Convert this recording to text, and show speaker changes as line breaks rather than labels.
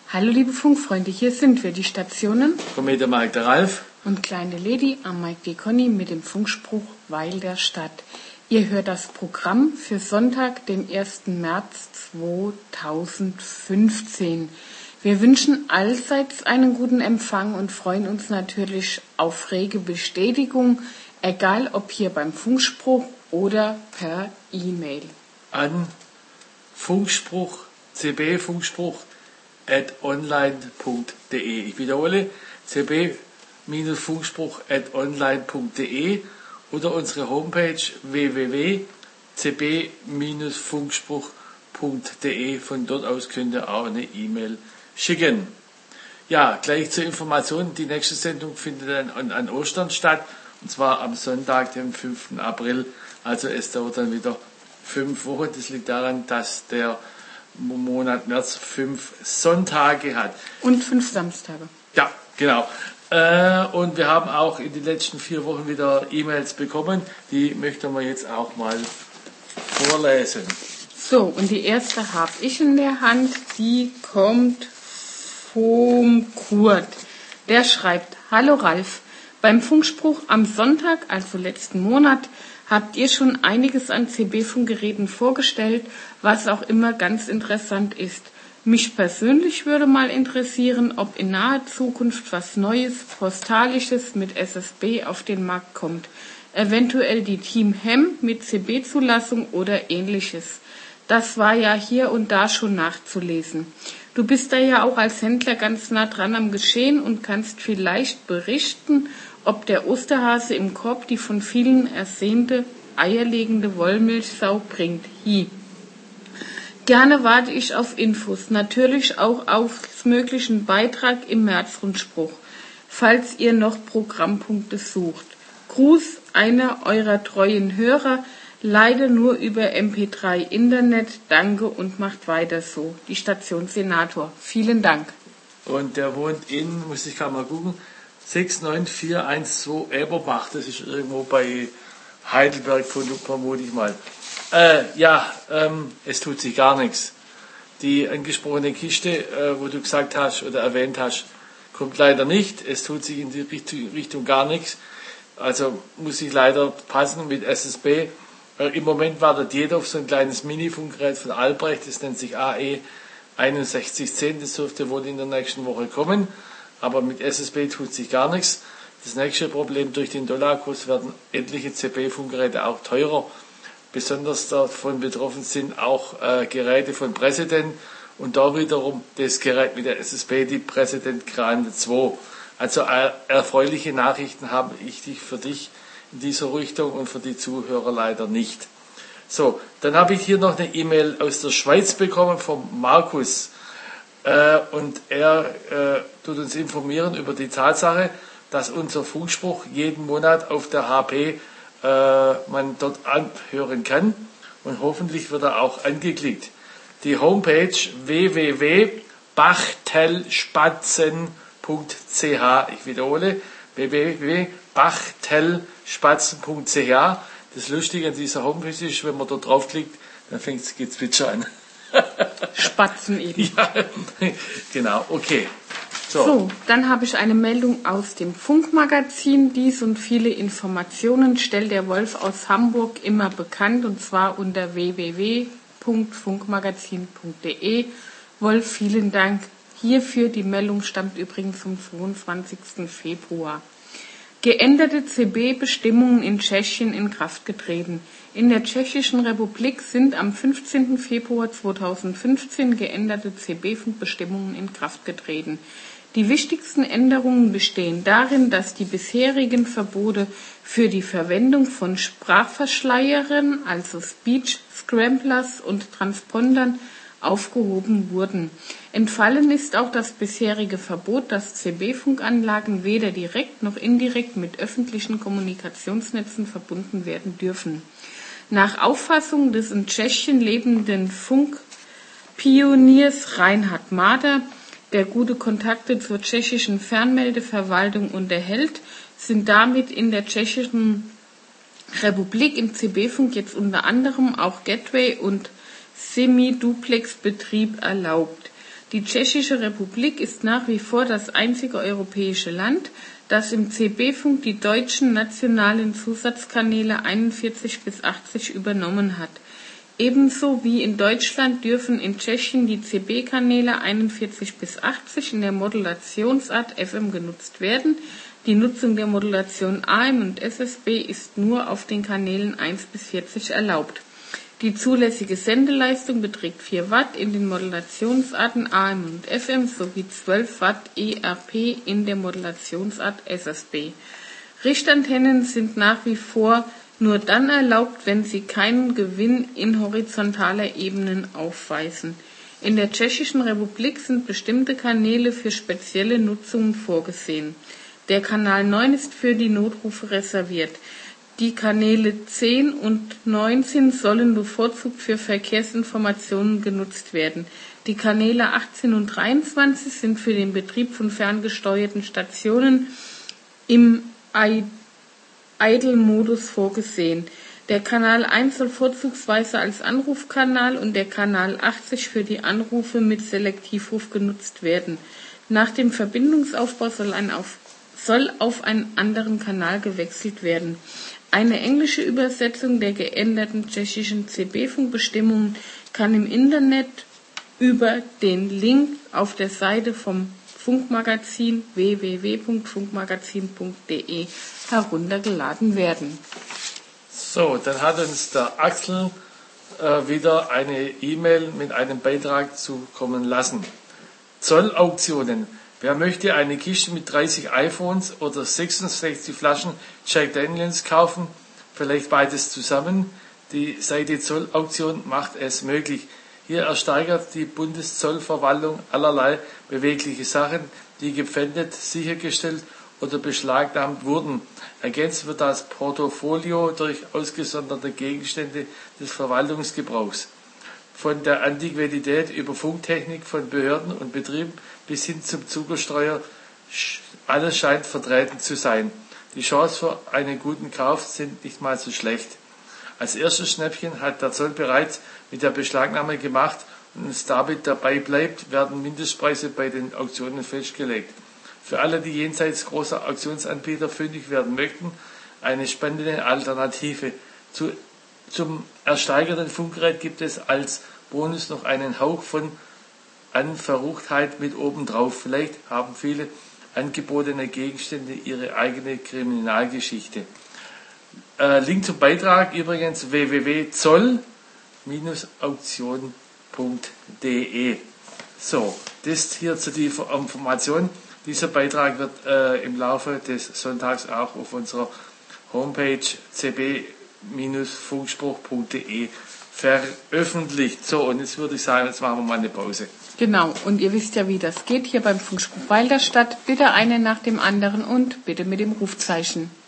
Hallo liebe Funkfreunde, hier sind wir, die Stationen
Komet Mike der Ralf
und Kleine Lady am Mike die Conny mit dem Funkspruch Weil der Stadt. Ihr hört das Programm für Sonntag, den 1. März 2015. Wir wünschen allseits einen guten Empfang und freuen uns natürlich auf rege Bestätigung, egal ob hier beim Funkspruch oder per E-Mail.
An Funkspruch, cbfunkspruch@online.de. Ich wiederhole, cb-funkspruch@online.de oder unsere Homepage www.cb-funkspruch.de. Von dort aus könnt ihr auch eine E-Mail schicken. Ja, gleich zur Information. Die nächste Sendung findet dann an Ostern statt. Und zwar am Sonntag, dem 5. April. Also es dauert dann wieder 5 Wochen. Das liegt daran, dass der Monat März 5 Sonntage hat.
Und 5 Samstage.
Ja, genau. Und wir haben auch in den letzten 4 Wochen wieder E-Mails bekommen. Die möchten wir jetzt auch mal vorlesen.
So, und die erste habe ich in der Hand. Die kommt vom Kurt. Der schreibt: Hallo Ralf, beim Funkspruch am Sonntag, also letzten Monat, habt ihr schon einiges an CB-Funkgeräten vorgestellt, was auch immer ganz interessant ist. Mich persönlich würde mal interessieren, ob in naher Zukunft was Neues, Postalisches mit SSB auf den Markt kommt. Eventuell die Team Hem mit CB-Zulassung oder ähnliches. Das war ja hier und da schon nachzulesen. Du bist da ja auch als Händler ganz nah dran am Geschehen und kannst vielleicht berichten, ob der Osterhase im Korb die von vielen ersehnte eierlegende Wollmilchsau bringt. Gerne warte ich auf Infos, natürlich auch auf möglichen Beitrag im Märzrundspruch, falls ihr noch Programmpunkte sucht. Gruß, einer eurer treuen Hörer, leider nur über MP3 Internet. Danke und macht weiter so. Die Station Senator. Vielen Dank.
Und der wohnt in, muss ich gerade mal gucken, 69412 Eberbach. Das ist irgendwo bei Heidelberg, vermute ich mal. Es tut sich gar nichts. Die angesprochene Kiste, wo du gesagt hast oder erwähnt hast, kommt leider nicht. Es tut sich in die Richtung gar nichts. Also muss ich leider passen mit SSB. Im Moment wartet jeder auf so ein kleines Mini-Funkgerät von Albrecht. Das nennt sich AE 6110. Das dürfte wohl in der nächsten Woche kommen. Aber mit SSB tut sich gar nichts. Das nächste Problem: durch den Dollarkurs werden etliche CB-Funkgeräte auch teurer. Besonders davon betroffen sind auch Geräte von President und da wiederum das Gerät mit der SSB, die President Grande 2. Also erfreuliche Nachrichten habe ich für dich in dieser Richtung und für die Zuhörer leider nicht. So, dann habe ich hier noch eine E-Mail aus der Schweiz bekommen vom Markus. Und er tut uns informieren über die Tatsache, dass unser Funkspruch jeden Monat auf der HP man dort anhören kann und hoffentlich wird er auch angeklickt. Die Homepage www.bachtelspatzen.ch, ich wiederhole, www.bachtelspatzen.ch. Das Lustige an dieser Homepage ist, wenn man dort draufklickt, dann fängt es Gezwitscher an.
Spatzen eben.
Ja, genau, okay.
So, dann habe ich eine Meldung aus dem Funkmagazin. Dies und viele Informationen stellt der Wolf aus Hamburg immer bekannt, und zwar unter www.funkmagazin.de. Wolf, vielen Dank hierfür. Die Meldung stammt übrigens vom 22. Februar. Geänderte CB-Bestimmungen in Tschechien in Kraft getreten. In der Tschechischen Republik sind am 15. Februar 2015 geänderte CB-Funkbestimmungen in Kraft getreten. Die wichtigsten Änderungen bestehen darin, dass die bisherigen Verbote für die Verwendung von Sprachverschleierern, also Speech Scramblers und Transpondern, aufgehoben wurden. Entfallen ist auch das bisherige Verbot, dass CB-Funkanlagen weder direkt noch indirekt mit öffentlichen Kommunikationsnetzen verbunden werden dürfen. Nach Auffassung des in Tschechien lebenden Funkpioniers Reinhard Mader, der gute Kontakte zur tschechischen Fernmeldeverwaltung unterhält, sind damit in der Tschechischen Republik im CB-Funk jetzt unter anderem auch Gateway- und Semi-Duplex-Betrieb erlaubt. Die Tschechische Republik ist nach wie vor das einzige europäische Land, das im CB-Funk die deutschen nationalen Zusatzkanäle 41 bis 80 übernommen hat. Ebenso wie in Deutschland dürfen in Tschechien die CB-Kanäle 41 bis 80 in der Modulationsart FM genutzt werden. Die Nutzung der Modulation AM und SSB ist nur auf den Kanälen 1 bis 40 erlaubt. Die zulässige Sendeleistung beträgt 4 Watt in den Modulationsarten AM und FM sowie 12 Watt ERP in der Modulationsart SSB. Richtantennen sind nach wie vor nur dann erlaubt, wenn sie keinen Gewinn in horizontaler Ebene aufweisen. In der Tschechischen Republik sind bestimmte Kanäle für spezielle Nutzungen vorgesehen. Der Kanal 9 ist für die Notrufe reserviert. Die Kanäle 10 und 19 sollen bevorzugt für Verkehrsinformationen genutzt werden. Die Kanäle 18 und 23 sind für den Betrieb von ferngesteuerten Stationen im Idle-Modus vorgesehen. Der Kanal 1 soll vorzugsweise als Anrufkanal und der Kanal 80 für die Anrufe mit Selektivruf genutzt werden. Nach dem Verbindungsaufbau soll auf einen anderen Kanal gewechselt werden. Eine englische Übersetzung der geänderten tschechischen CB-Funkbestimmungen kann im Internet über den Link auf der Seite vom Funkmagazin www.funkmagazin.de heruntergeladen werden.
So, dann hat uns der Axel wieder eine E-Mail mit einem Beitrag zukommen lassen. Zollauktionen. Wer möchte eine Kiste mit 30 iPhones oder 66 Flaschen Jack Daniels kaufen? Vielleicht beides zusammen. Die Seite Zollauktion macht es möglich. Hier ersteigert die Bundeszollverwaltung allerlei bewegliche Sachen, die gepfändet, sichergestellt oder beschlagnahmt wurden. Ergänzt wird das Portfolio durch ausgesonderte Gegenstände des Verwaltungsgebrauchs. Von der Antiquität über Funktechnik von Behörden und Betrieben bis hin zum Zuckerstreuer, alles scheint vertreten zu sein. Die Chancen für einen guten Kauf sind nicht mal so schlecht. Als erstes Schnäppchen hat der Zoll bereits mit der Beschlagnahme gemacht und es damit dabei bleibt, werden Mindestpreise bei den Auktionen festgelegt. Für alle, die jenseits großer Auktionsanbieter fündig werden möchten, eine spannende Alternative. Zum ersteigerten Funkgerät gibt es als Bonus noch einen Hauch an Verruchtheit mit obendrauf. Vielleicht haben viele angebotene Gegenstände ihre eigene Kriminalgeschichte. Link zum Beitrag übrigens www.zoll-auktion.de. So, das hier zu die Information. Dieser Beitrag wird im Laufe des Sonntags auch auf unserer Homepage cb-funkspruch.de veröffentlicht. So, und jetzt würde ich sagen, jetzt machen wir mal eine Pause.
Genau, und ihr wisst ja, wie das geht hier beim Funkspruch Walderstadt. Bitte einen nach dem anderen und bitte mit dem Rufzeichen.